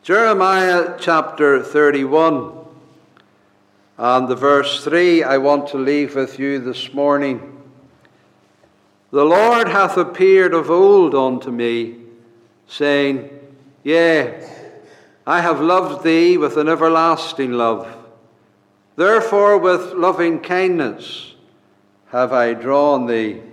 Jeremiah chapter 31 and the verse 3 I want to leave with you this morning. The Lord hath appeared of old unto me, saying, Yea, I have loved thee with an everlasting love. Therefore with loving kindness have I drawn thee.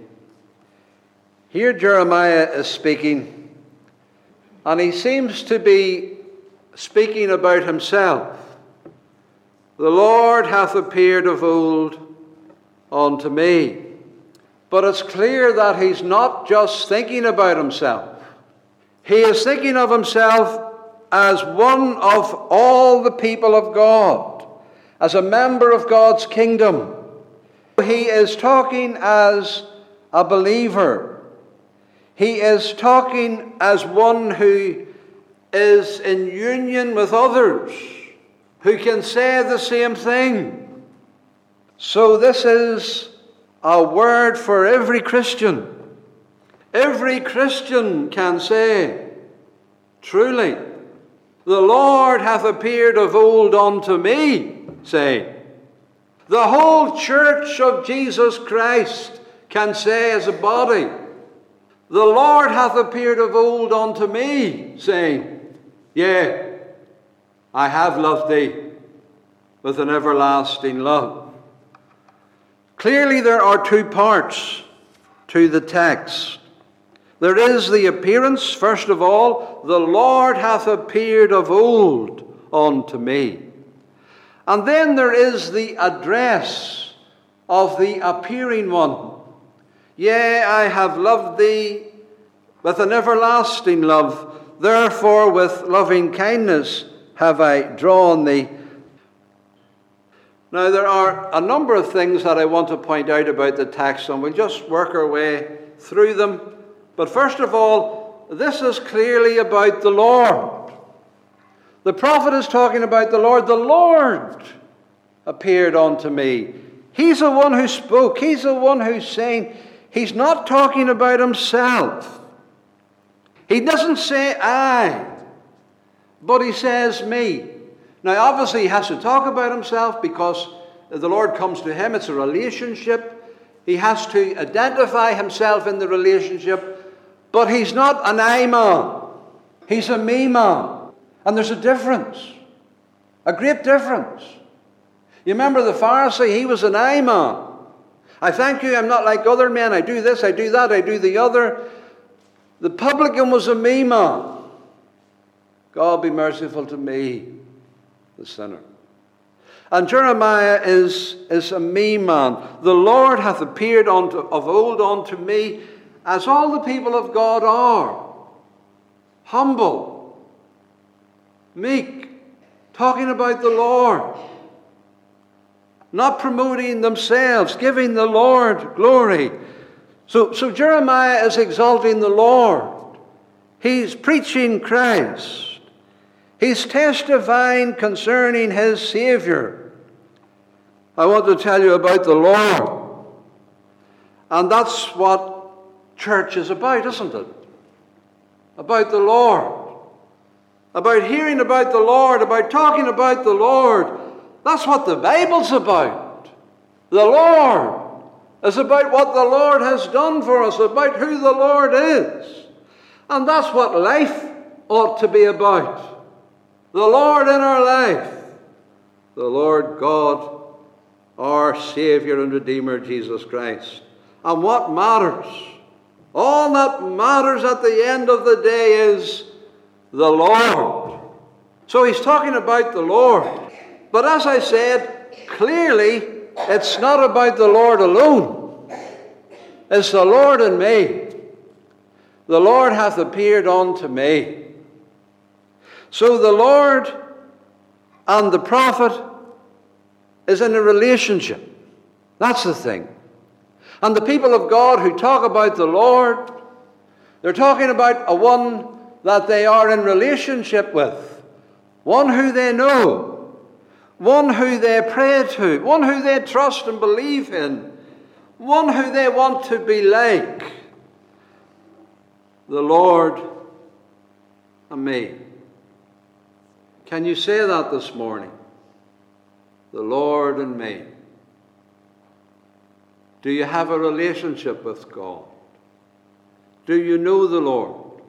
Here Jeremiah is speaking, and he seems to be speaking about himself. The Lord hath appeared of old unto me. But it's clear that he's not just thinking about himself. He is thinking of himself as one of all the people of God, as a member of God's kingdom. He is talking as a believer. He is talking as one who is in union with others, who can say the same thing. So this is a word for every Christian. Every Christian can say, truly, the Lord hath appeared of old unto me, say. The whole church of Jesus Christ can say as a body, the Lord hath appeared of old unto me, saying, Yea, I have loved thee with an everlasting love. Clearly there are two parts to the text. There is the appearance, first of all, the Lord hath appeared of old unto me. And then there is the address of the appearing one. Yea, I have loved thee with an everlasting love. Therefore with loving kindness have I drawn thee. Now there are a number of things that I want to point out about the text, and we'll just work our way through them. But first of all, this is clearly about the Lord. The prophet is talking about the Lord. The Lord appeared unto me. He's the one who spoke. He's the one who's saying. He's not talking about himself. He doesn't say I, but he says me. Now obviously he has to talk about himself because the Lord comes to him. It's a relationship. He has to identify himself in the relationship. But he's not an I man. He's a me man. And there's a difference. A great difference. You remember the Pharisee? He was an I man. I thank you, I'm not like other men. I do this, I do that, I do the other. The publican was a me man. God be merciful to me, the sinner. And Jeremiah is a me man. The Lord hath appeared of old unto me, as all the people of God are. Humble, meek, talking about the Lord. Not promoting themselves, giving the Lord glory. So Jeremiah is exalting the Lord. He's preaching Christ. He's testifying concerning his Savior. I want to tell you about the Lord. And that's what church is about, isn't it? About the Lord. About hearing about the Lord, about talking about the Lord. That's what the Bible's about. The Lord is about what the Lord has done for us, about who the Lord is. And that's what life ought to be about. The Lord in our life. The Lord God, our Savior and Redeemer, Jesus Christ. And what matters? All that matters at the end of the day is the Lord. So he's talking about the Lord. But as I said, clearly it's not about the Lord alone. It's the Lord and me. The Lord hath appeared unto me. So the Lord and the prophet is in a relationship. That's the thing. And the people of God who talk about the Lord, they're talking about a one that they are in relationship with. One who they know. One who they pray to. One who they trust and believe in. One who they want to be like. The Lord and me. Can you say that this morning? The Lord and me. Do you have a relationship with God? Do you know the Lord?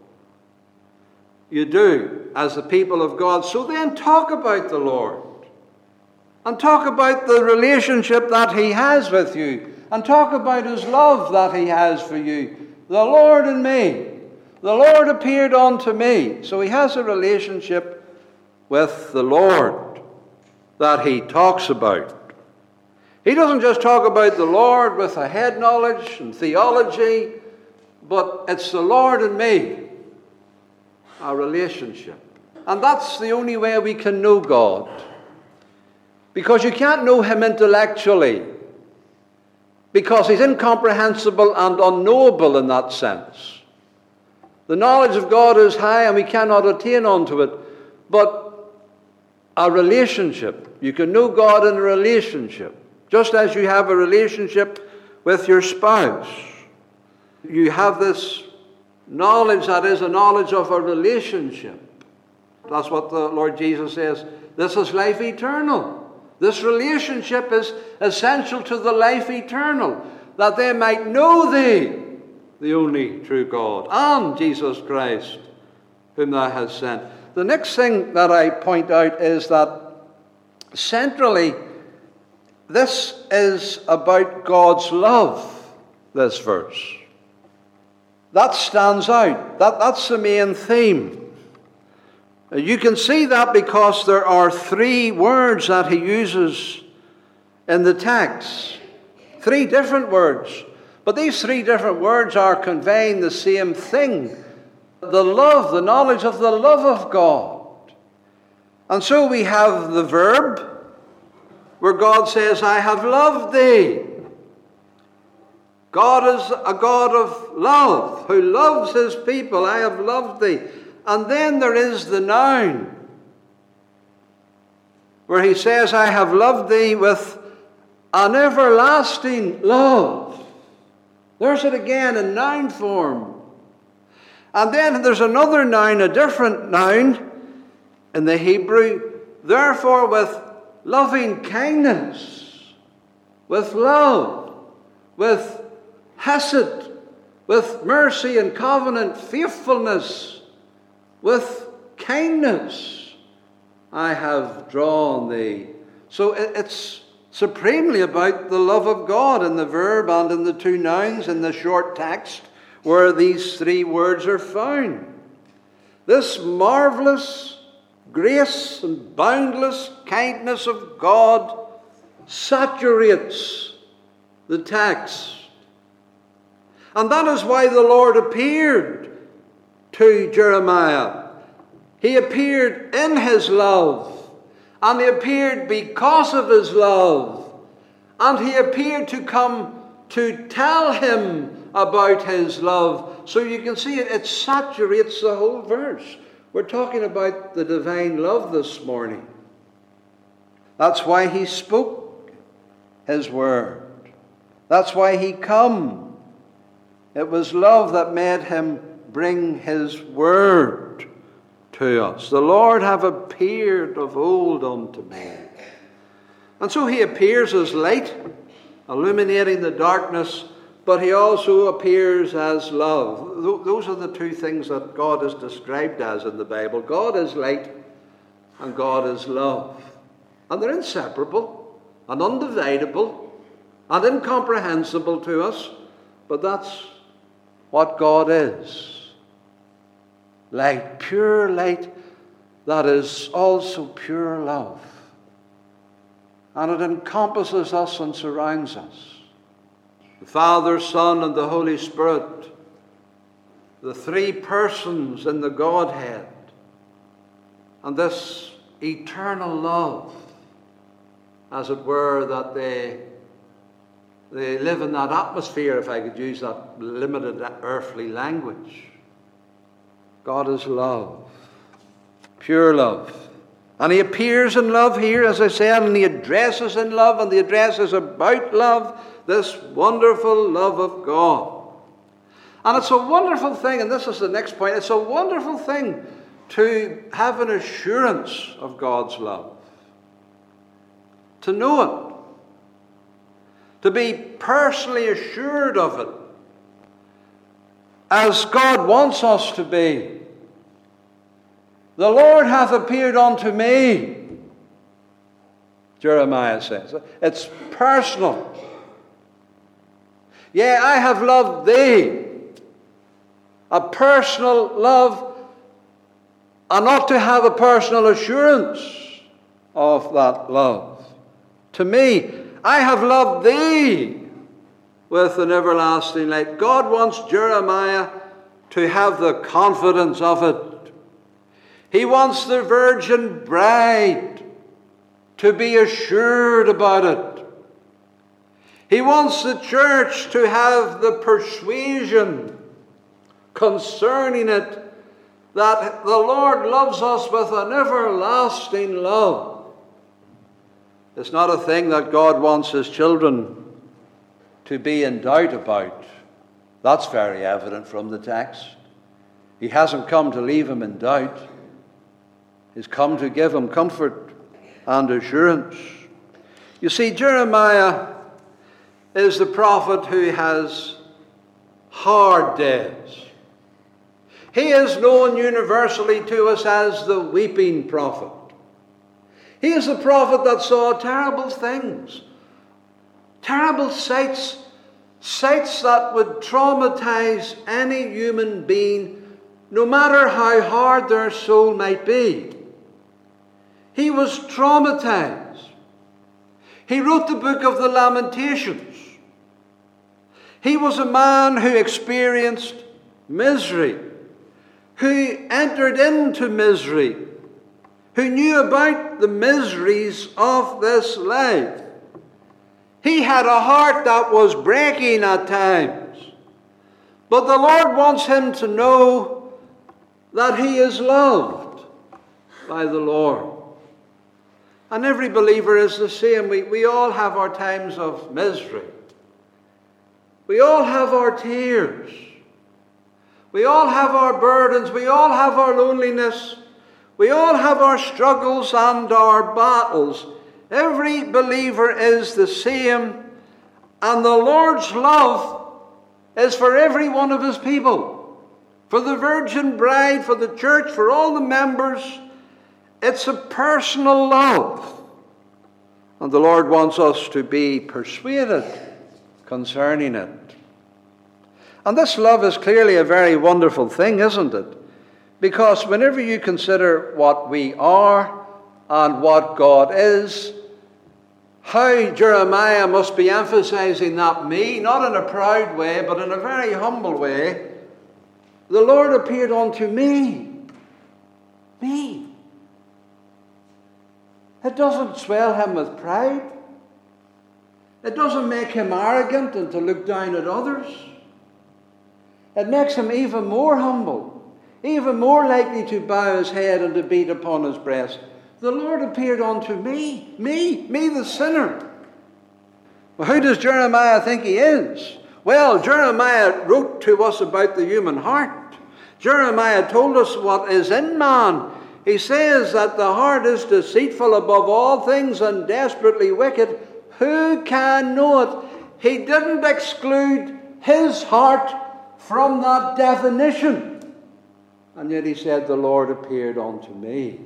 You do, as the people of God. So then talk about the Lord. And talk about the relationship that He has with you. And talk about His love that He has for you. The Lord and me. The Lord appeared unto me. So He has a relationship with the Lord that He talks about. He doesn't just talk about the Lord with a head knowledge and theology, but it's the Lord and me, our relationship. And that's the only way we can know God. Because you can't know Him intellectually, because He's incomprehensible and unknowable in that sense. The knowledge of God is high and we cannot attain unto it, but a relationship. You can know God in a relationship. Just as you have a relationship with your spouse. You have this knowledge that is a knowledge of a relationship. That's what the Lord Jesus says. This is life eternal. This relationship is essential to the life eternal. That they might know Thee, the only true God, and Jesus Christ, whom Thou hast sent. The next thing that I point out is that centrally, this is about God's love, this verse. That stands out. That's the main theme. You can see that because there are 3 words that he uses in the text. 3 different words. But these 3 different words are conveying the same thing. The love, the knowledge of the love of God. And so we have the verb, where God says, I have loved thee. God is a God of love, who loves His people. I have loved thee. And then there is the noun, where He says, I have loved thee with an everlasting love. There's it again in noun form. And then there's another noun, a different noun in the Hebrew, therefore with loving kindness, with love, with hesed, with mercy and covenant faithfulness, with kindness, I have drawn thee. So it's supremely about the love of God in the verb and in the 2 nouns in the short text where these 3 words are found. This marvelous grace and boundless kindness of God saturates the text. And that is why the Lord appeared to Jeremiah. He appeared in His love, and He appeared because of His love, and He appeared to come to tell him about His love. So you can see it saturates the whole verse. We're talking about the divine love this morning. That's why He spoke His word. That's why He come. It was love that made Him bring His word to us. The Lord have appeared of old unto me. And so He appears as light, illuminating the darkness, but He also appears as love. Those are the 2 things that God is described as in the Bible. God is light and God is love. And they're inseparable and undividable and incomprehensible to us. But that's what God is. Light, pure light that is also pure love. And it encompasses us and surrounds us. The Father, Son, and the Holy Spirit, the 3 persons in the Godhead, and this eternal love, as it were, that they live in that atmosphere, if I could use that limited earthly language. God is love, pure love. And He appears in love here, as I said, and He addresses in love, and the address is about love, this wonderful love of God. And it's a wonderful thing, and this is the next point, it's a wonderful thing to have an assurance of God's love, to know it, to be personally assured of it, as God wants us to be. The Lord hath appeared unto me, Jeremiah says. It's personal. Yea, I have loved thee. A personal love, and not to have a personal assurance of that love. To me, I have loved thee with an everlasting light. God wants Jeremiah to have the confidence of it. He wants the virgin bride to be assured about it. He wants the church to have the persuasion concerning it that the Lord loves us with an everlasting love. It's not a thing that God wants his children to be in doubt about. That's very evident from the text. He hasn't come to leave him in doubt. He's come to give him comfort and assurance. You see, Jeremiah is the prophet who has hard days. He is known universally to us as the weeping prophet. He is the prophet that saw terrible things, terrible sights that would traumatize any human being, no matter how hard their soul might be. He was traumatized. He wrote the book of the Lamentations. He was a man who experienced misery, who entered into misery, who knew about the miseries of this life. He had a heart that was breaking at times. But the Lord wants him to know that he is loved by the Lord. And every believer is the same. We all have our times of misery. We all have our tears. We all have our burdens. We all have our loneliness. We all have our struggles and our battles. Every believer is the same. And the Lord's love is for every one of his people. For the virgin bride, for the church, for all the members. It's a personal love. And the Lord wants us to be persuaded concerning it. And this love is clearly a very wonderful thing, isn't it? Because whenever you consider what we are and what God is, how Jeremiah must be emphasizing that me, not in a proud way, but in a very humble way. The Lord appeared unto me. Me. It doesn't swell him with pride. It doesn't make him arrogant and to look down at others. It makes him even more humble, even more likely to bow his head and to beat upon his breast. The Lord appeared unto me the sinner. Well, who does Jeremiah think he is? Well, Jeremiah wrote to us about the human heart. Jeremiah told us what is in man. He says that the heart is deceitful above all things and desperately wicked. Who can know it? He didn't exclude his heart from that definition. And yet he said, the Lord appeared unto me.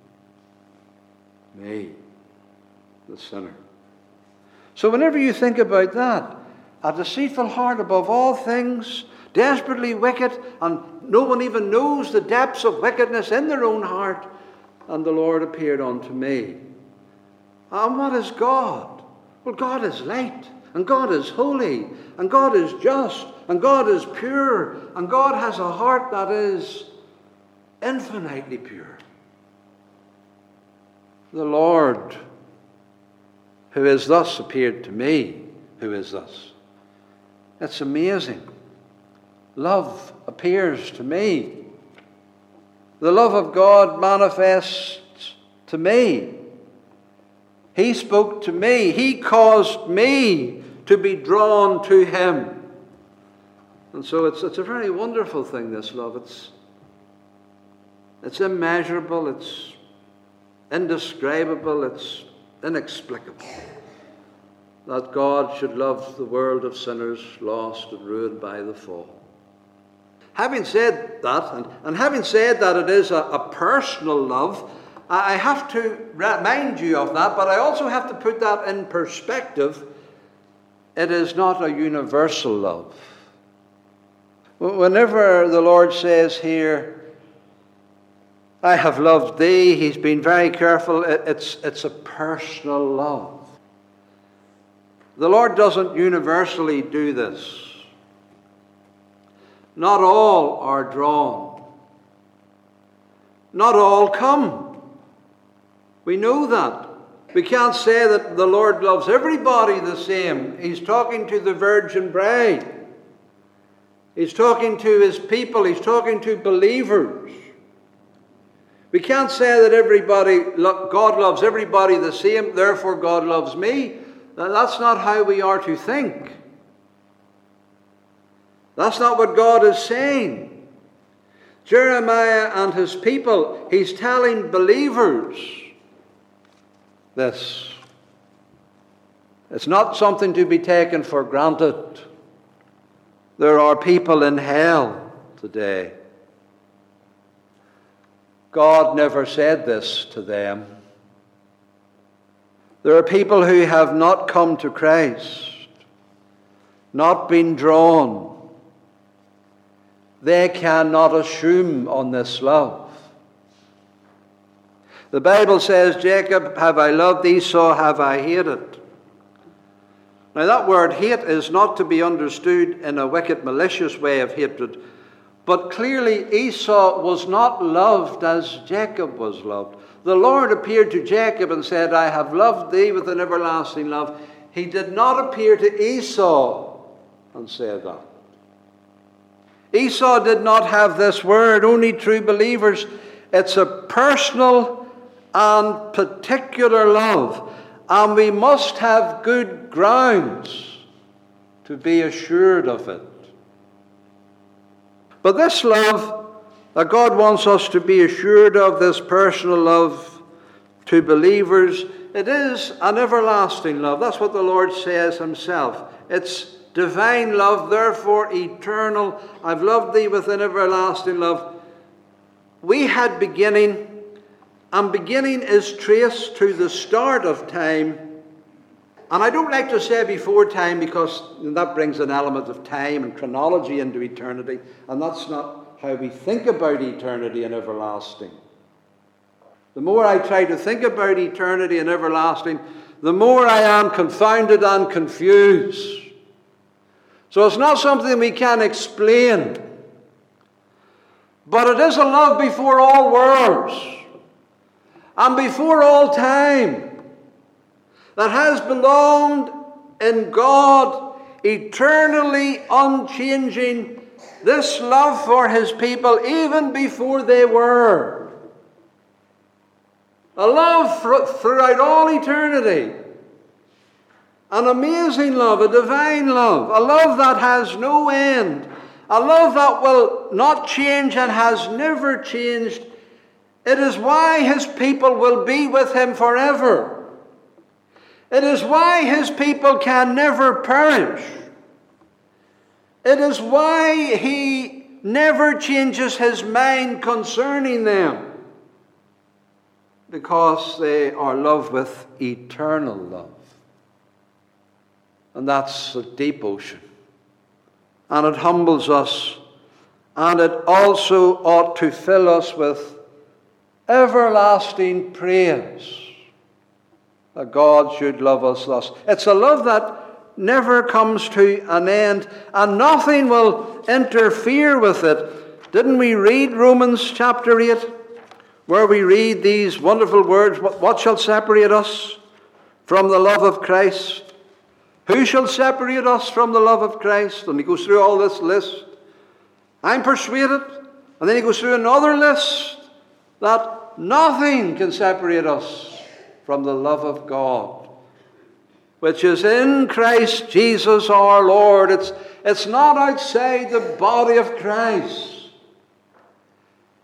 Me, the sinner. So whenever you think about that, a deceitful heart above all things, desperately wicked, and no one even knows the depths of wickedness in their own heart, and the Lord appeared unto me. And what is God? Well, God is light, and God is holy, and God is just, and God is pure, and God has a heart that is infinitely pure. The Lord, who is thus appeared to me, who is thus. It's amazing. Love appears to me. The love of God manifests to me. He spoke to me. He caused me to be drawn to him. And so it's a very wonderful thing, this love. It's immeasurable, it's indescribable, it's inexplicable that God should love the world of sinners lost and ruined by the fall. Having said that, and having said that it is a personal love, I have to remind you of that, but I also have to put that in perspective. It is not a universal love. Whenever the Lord says here, I have loved thee, he's been very careful. It's a personal love. The Lord doesn't universally do this. Not all are drawn. Not all come. We know that. We can't say that the Lord loves everybody the same. He's talking to the virgin bride. He's talking to his people. He's talking to believers. We can't say that God loves everybody the same, therefore God loves me. That's not how we are to think. That's not what God is saying. Jeremiah and his people, he's telling believers this. It's not something to be taken for granted. There are people in hell today. God never said this to them. There are people who have not come to Christ, not been drawn. They cannot assume on this love. The Bible says, Jacob have I loved, Esau have I hated. Now that word hate is not to be understood in a wicked, malicious way of hatred, but clearly Esau was not loved as Jacob was loved. The Lord appeared to Jacob and said, I have loved thee with an everlasting love. He did not appear to Esau and say that. Esau did not have this word. Only true believers. It's a personal and particular love. And we must have good grounds to be assured of it. But this love that God wants us to be assured of, this personal love to believers, it is an everlasting love. That's what the Lord says himself. It's divine love, therefore eternal. I've loved thee with an everlasting love. We had beginning, and beginning is traced to the start of time. And I don't like to say before time, because that brings an element of time and chronology into eternity, and that's not how we think about eternity and everlasting. The more I try to think about eternity and everlasting, the more I am confounded and confused. So it's not something we can explain. But it is a love before all worlds and before all time that has belonged in God, eternally unchanging, this love for his people even before they were. A love throughout all eternity. An amazing love, a divine love, a love that has no end, a love that will not change and has never changed. It is why his people will be with him forever. It is why his people can never perish. It is why he never changes his mind concerning them. Because they are loved with eternal love. And that's a deep ocean. And it humbles us. And it also ought to fill us with everlasting praise that God should love us thus. It's a love that never comes to an end, and nothing will interfere with it. Didn't we read Romans chapter 8, where we read these wonderful words, what shall separate us from the love of Christ? Who shall separate us from the love of Christ? And he goes through all this list. I'm persuaded. And then he goes through another list that nothing can separate us from the love of God, which is in Christ Jesus our Lord. It's not outside the body of Christ.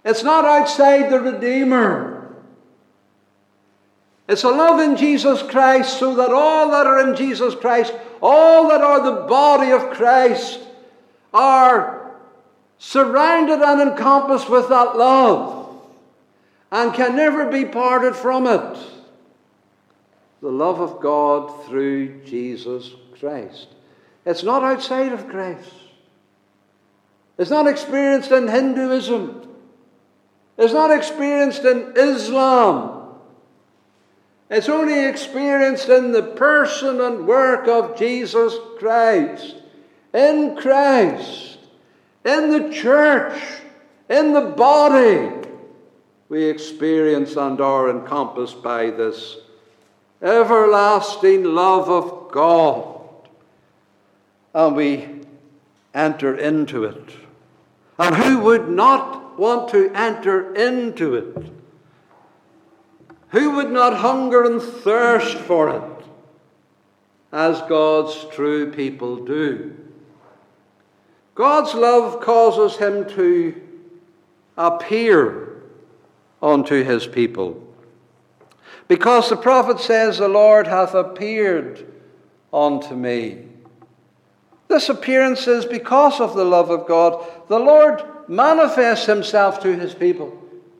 It's not outside the Redeemer. It's a love in Jesus Christ, so that all that are in Jesus Christ, all that are the body of Christ, are surrounded and encompassed with that love and can never be parted from it. The love of God through Jesus Christ. It's not outside of Christ. It's not experienced in Hinduism. It's not experienced in Islam. It's only experienced in the person and work of Jesus Christ. In Christ. In the church. In the body. We experience and are encompassed by this everlasting love of God. And we enter into it. And who would not want to enter into it? Who would not hunger and thirst for it, as God's true people do? God's love causes him to appear unto his people. Because the prophet says, the Lord hath appeared unto me. This appearance is because of the love of God. The Lord manifests himself to his people.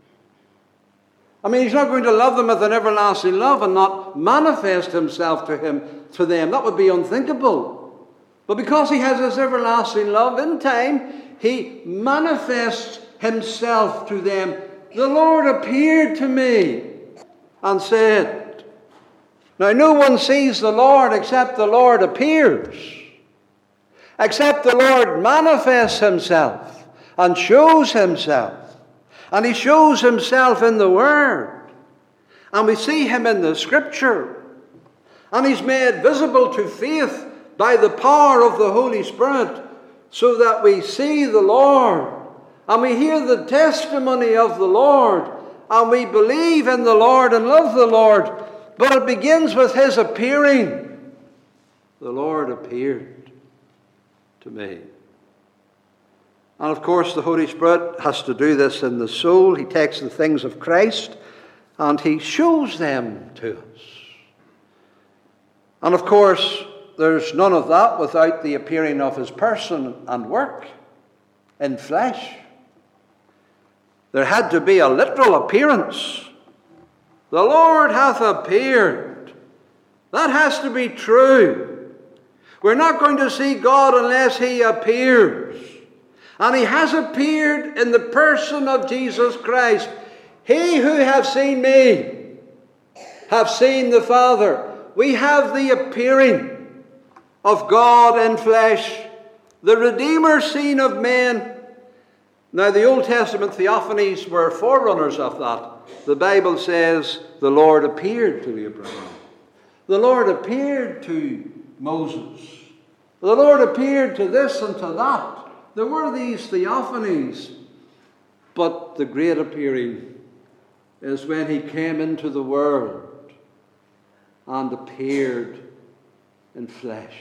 I mean, he's not going to love them with an everlasting love and not manifest himself to them. That would be unthinkable. But because he has this everlasting love, in time, he manifests himself to them. The Lord appeared to me and said. Now, no one sees the Lord except the Lord appears. Except the Lord manifests himself and shows himself. And he shows himself in the Word. And we see him in the Scripture. And he's made visible to faith by the power of the Holy Spirit, so that we see the Lord. And we hear the testimony of the Lord. And we believe in the Lord and love the Lord. But it begins with his appearing. The Lord appeared to me. And of course, the Holy Spirit has to do this in the soul. He takes the things of Christ and he shows them to us. And of course, there's none of that without the appearing of his person and work in flesh. There had to be a literal appearance. The Lord hath appeared. That has to be true. We're not going to see God unless he appears. And he has appeared in the person of Jesus Christ. He who hath seen me hath seen the Father. We have the appearing of God in flesh, the Redeemer seen of men. Now, the Old Testament theophanies were forerunners of that. The Bible says the Lord appeared to Abraham. The Lord appeared to Moses. The Lord appeared to this and to that. There were these theophanies. But the great appearing is when he came into the world and appeared in flesh.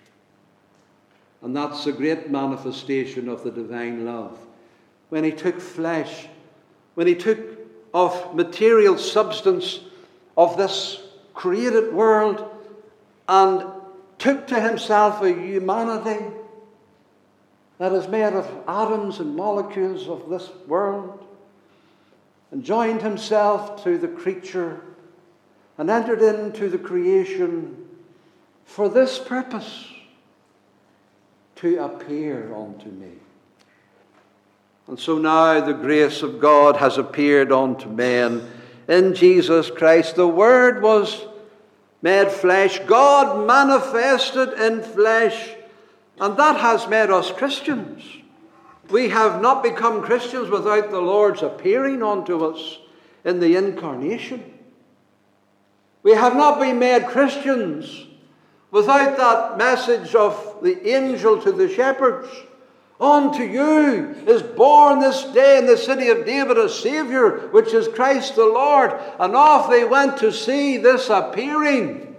And that's the great manifestation of the divine love. When he took flesh, when he took of material substance of this created world and took to himself a humanity that is made of atoms and molecules of this world, and joined himself to the creature and entered into the creation for this purpose, to appear unto me. And so now the grace of God has appeared unto men in Jesus Christ. The Word was made flesh. God manifested in flesh. And that has made us Christians. We have not become Christians without the Lord's appearing unto us in the incarnation. We have not been made Christians without that message of the angel to the shepherds. Unto you is born this day in the city of David a Saviour, which is Christ the Lord. And off they went to see this appearing.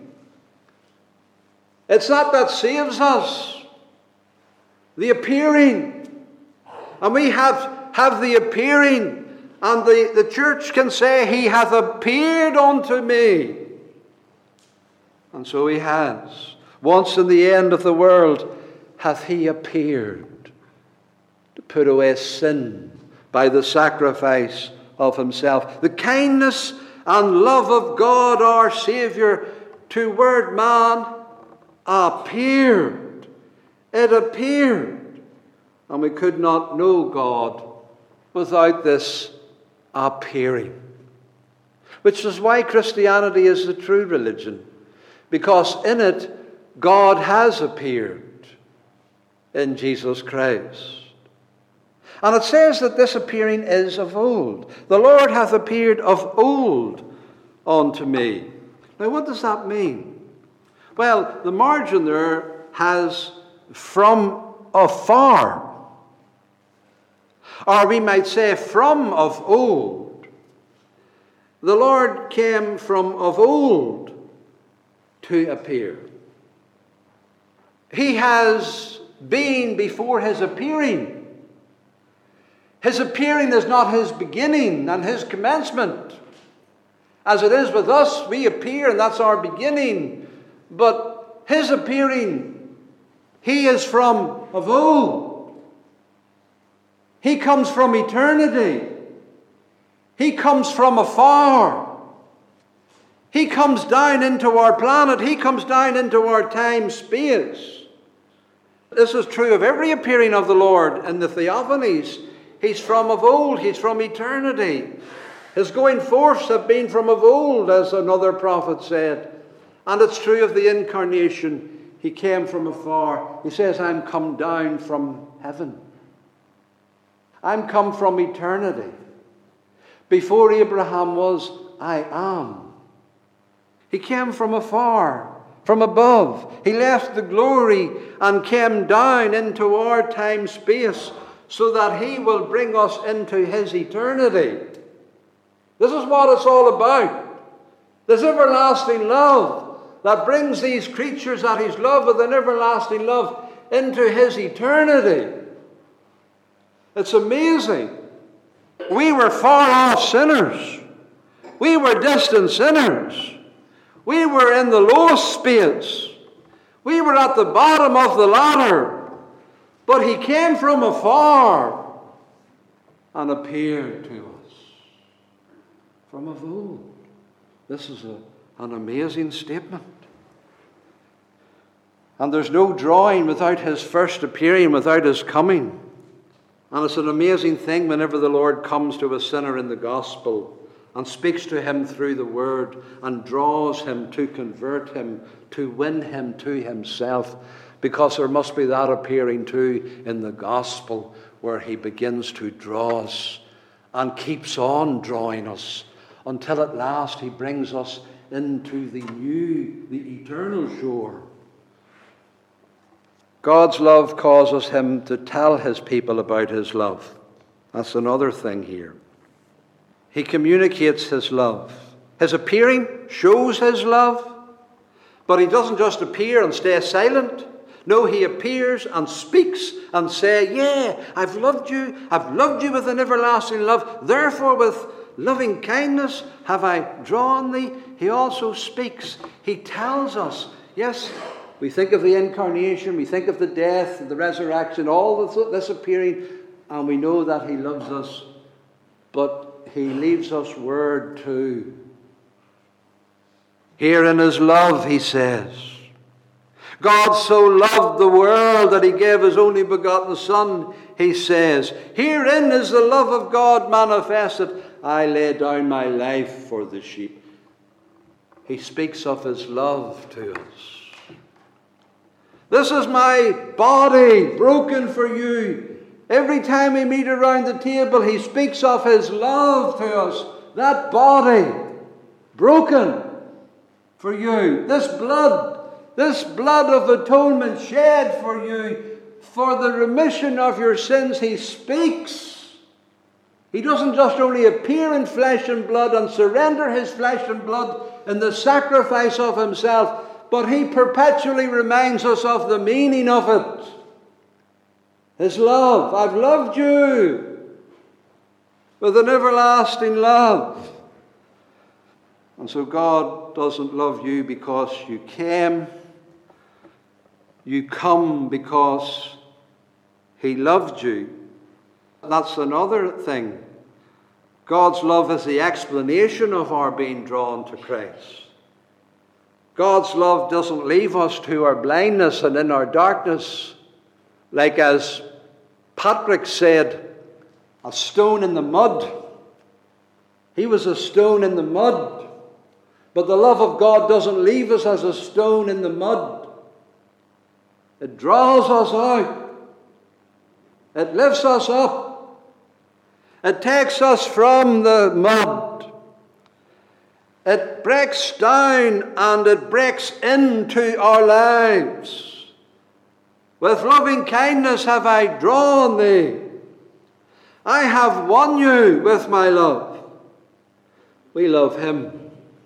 It's not that saves us. The appearing. And we have the appearing And the church can say, He hath appeared unto me. And so He has. Once in the end of the world hath He appeared to put away sin by the sacrifice of Himself. The kindness and love of God our Saviour toward man appeared. It appeared. And we could not know God without this appearing. Which is why Christianity is the true religion. Because in it, God has appeared in Jesus Christ. And it says that this appearing is of old. The Lord hath appeared of old unto me. Now what does that mean? Well, the margin there has from afar. Or we might say from of old. The Lord came from of old to appear. He has been before His appearing. His appearing is not His beginning and His commencement. As it is with us, we appear and that's our beginning. But His appearing, He is from of old. He comes from eternity. He comes from afar. He comes down into our planet. He comes down into our time-space. This is true of every appearing of the Lord in the theophanies. He's from of old. He's from eternity. His going forths have been from of old, as another prophet said. And it's true of the incarnation. He came from afar. He says, I'm come down from heaven. I'm come from eternity. Before Abraham was, I am. He came from afar, from above. He left the glory and came down into our time-space so that He will bring us into His eternity. This is what it's all about. This everlasting love that brings these creatures that He's loved with an everlasting love into His eternity. It's amazing. We were far off sinners. We were distant sinners. We were in the lowest space. We were at the bottom of the ladder. But He came from afar and appeared to us from of old. This is an amazing statement. And there's no drawing without His first appearing, without His coming. And it's an amazing thing whenever the Lord comes to a sinner in the gospel and speaks to him through the word and draws him to convert him, to win him to Himself. Because there must be that appearing too in the gospel where He begins to draw us and keeps on drawing us until at last He brings us into the new, the eternal shore. God's love causes Him to tell His people about His love. That's another thing here. He communicates His love. His appearing shows His love, but He doesn't just appear and stay silent. No, He appears and speaks and says, yeah, I've loved you with an everlasting love. Therefore, with loving kindness have I drawn thee. He also speaks. He tells us, yes, we think of the incarnation, we think of the death, the resurrection, all this appearing, and we know that He loves us, but He leaves us word too. Here in His love, He says, God so loved the world that He gave His only begotten Son, He says. Herein is the love of God manifested. I lay down my life for the sheep. He speaks of His love to us. This is my body broken for you. Every time we meet around the table, He speaks of His love to us. That body broken for you. This blood of atonement shed for you, for the remission of your sins. He speaks. He doesn't just only appear in flesh and blood and surrender His flesh and blood in the sacrifice of Himself, but He perpetually reminds us of the meaning of it. His love. I've loved you with an everlasting love. And so God doesn't love you because you came. You come because he loved you. That's another thing. God's love is the explanation of our being drawn to Christ. God's love doesn't leave us to our blindness and in our darkness, like as Patrick said, a stone in the mud. He was a stone in the mud. But the love of God doesn't leave us as a stone in the mud. It draws us out. It lifts us up. It takes us from the mud. It breaks down and it breaks into our lives. With loving kindness have I drawn thee. I have won you with my love. We love him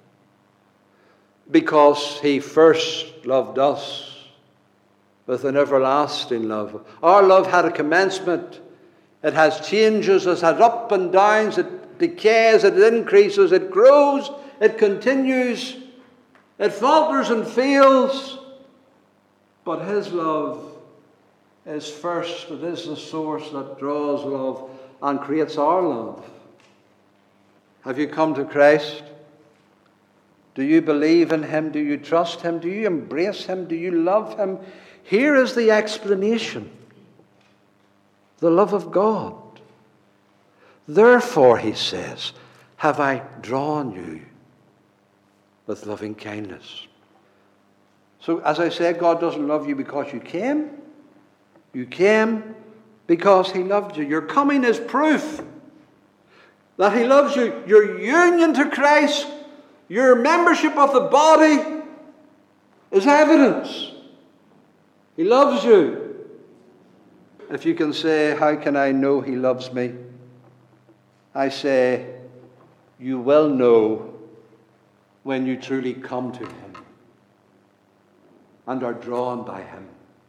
because he first loved us with an everlasting love. Our love had a commencement. It has changes, it has up and downs, it decays, it increases, it grows, it continues, it falters and fails. But his love is first. It is the source that draws love and creates our love. Have you come to Christ? Do you believe in him? Do you trust him? Do you embrace him? Do you love him? Here is the explanation. The love of God. Therefore, he says, have I drawn you with loving kindness. So, as I said, God doesn't love you because you came. You came because he loved you. Your coming is proof that he loves you. Your union to Christ, your membership of the body is evidence. He loves you. If you can say, how can I know he loves me? I say, you will know when you truly come to him and are drawn by him.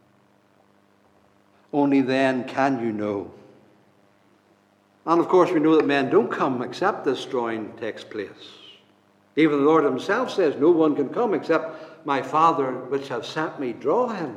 Only then can you know. And of course we know that men don't come except this drawing takes place. Even the Lord himself says, no one can come except my Father which hath sent me draw him.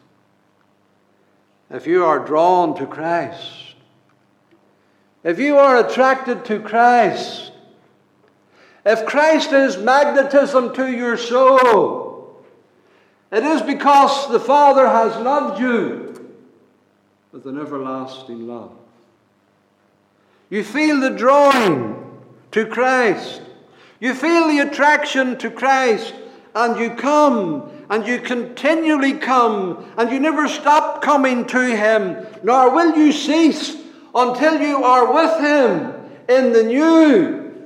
If you are drawn to Christ, if you are attracted to Christ, if Christ is magnetism to your soul, it is because the Father has loved you with an everlasting love. You feel the drawing to Christ. You feel the attraction to Christ, and you come, and you continually come, and you never stop coming to him, nor will you cease until you are with him in the new.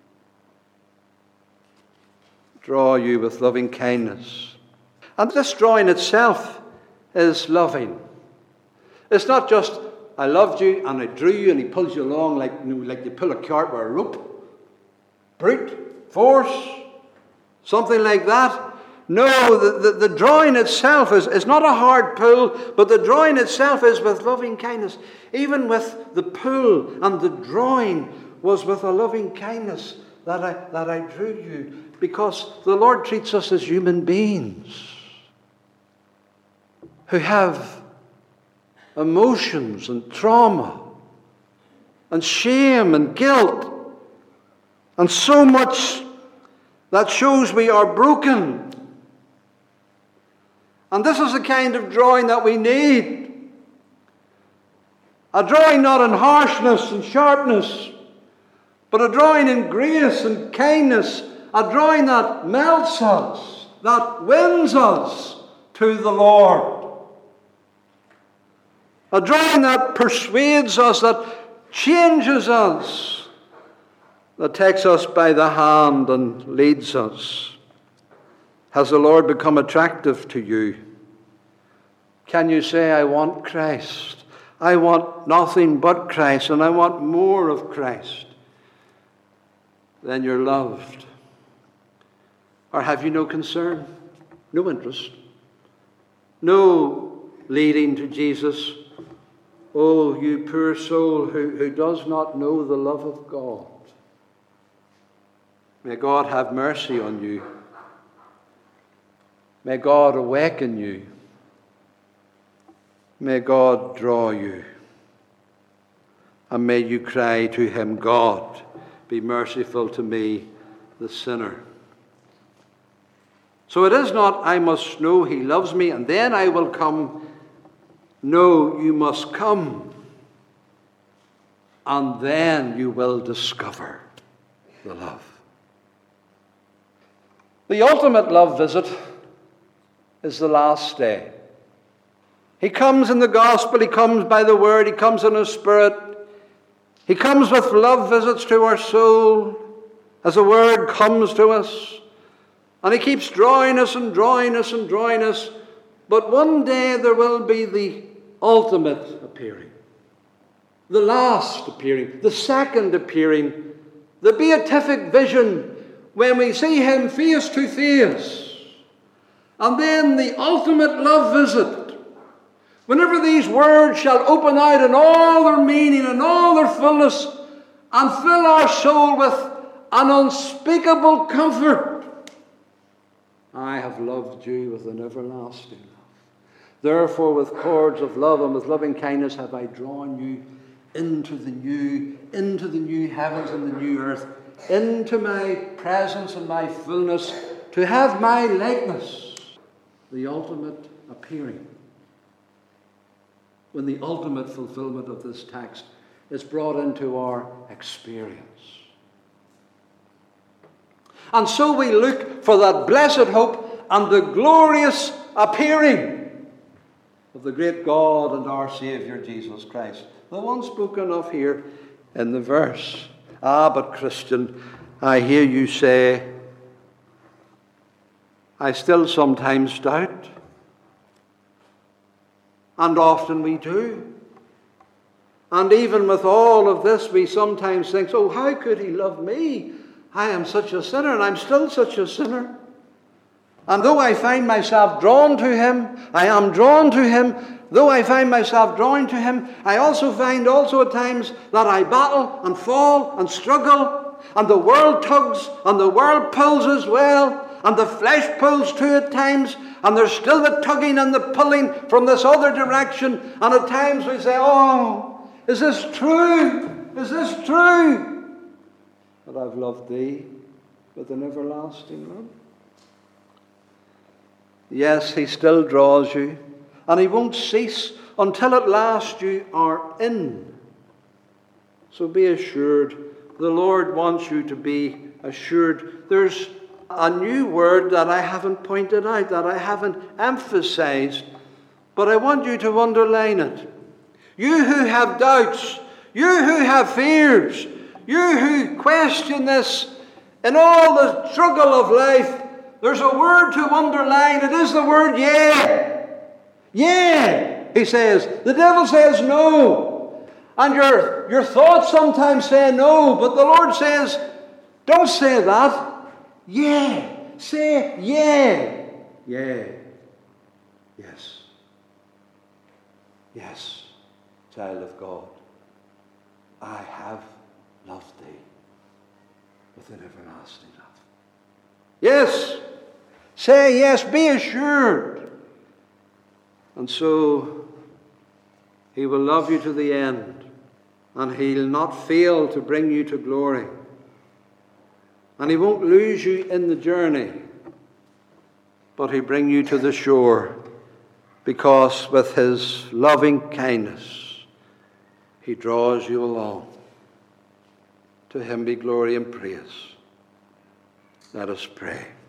Draw you with loving kindness. And this drawing itself is loving. It's not just, I loved you and I drew you and he pulls you along like you pull a cart with a rope. Brute, force, something like that. No, the drawing itself is not a hard pull, but the drawing itself is with loving kindness. Even with the pull and the drawing was with a loving kindness that I drew you. Because the Lord treats us as human beings who have emotions and trauma and shame and guilt and so much that shows we are broken. And this is the kind of drawing that we need. A drawing not in harshness and sharpness, but a drawing in grace and kindness, a drawing that melts us, that wins us to the Lord. A drawing that persuades us, that changes us, that takes us by the hand and leads us. Has the Lord become attractive to you? Can you say, I want Christ? I want nothing but Christ, and I want more of Christ? Then you're loved. Or have you no concern, no interest, no leading to Jesus? Oh, you poor soul who does not know the love of God. May God have mercy on you. May God awaken you. May God draw you. And may you cry to him, God, be merciful to me, the sinner. So it is not, I must know he loves me and then I will come. No, you must come. And then you will discover the love. The ultimate love visit is the last day. He comes in the gospel, he comes by the word, he comes in his spirit. He comes with love visits to our soul as the word comes to us. And he keeps drawing us and drawing us and drawing us. But one day there will be the ultimate appearing. The last appearing. The second appearing. The beatific vision when we see him face to face. And then the ultimate love visit. Whenever these words shall open out in all their meaning and all their fullness and fill our soul with an unspeakable comfort. I have loved you with an everlasting love. Therefore, with cords of love and with loving kindness have I drawn you into the new heavens and the new earth, into my presence and my fullness, to have my likeness, the ultimate appearing. When the ultimate fulfillment of this text is brought into our experience. And so we look for that blessed hope and the glorious appearing of the great God and our Saviour Jesus Christ, the one spoken of here in the verse. Ah, but Christian, I hear you say, I still sometimes doubt. And often we do. And even with all of this, we sometimes think, oh, how could he love me? I am such a sinner, and I'm still such a sinner. And though I find myself drawn to him, I am drawn to him. Though I find myself drawn to him, I also find at times that I battle and fall and struggle. And the world tugs and the world pulls as well. And the flesh pulls too at times. And there's still the tugging and the pulling from this other direction. And at times we say, oh, is this true? Is this true? That I've loved thee with an everlasting love. Yes, he still draws you. And he won't cease until at last you are in. So be assured. The Lord wants you to be assured. There's a new word that I haven't pointed out, that I haven't emphasized, but I want you to underline it. You who have doubts, you who have fears, you who question this in all the struggle of life, there's a word to underline. It is the word yeah. Yeah, he says. The devil says no. And your thoughts sometimes say no, but the Lord says, don't say that. Yeah. Say yeah. Yeah. Yes. Yes, child of God. I have loved thee with an everlasting love. Yes. Say yes. Be assured. And so he will love you to the end. And he'll not fail to bring you to glory. And he won't lose you in the journey, but he'll bring you to the shore, because with his loving kindness, he draws you along. To him be glory and praise. Let us pray.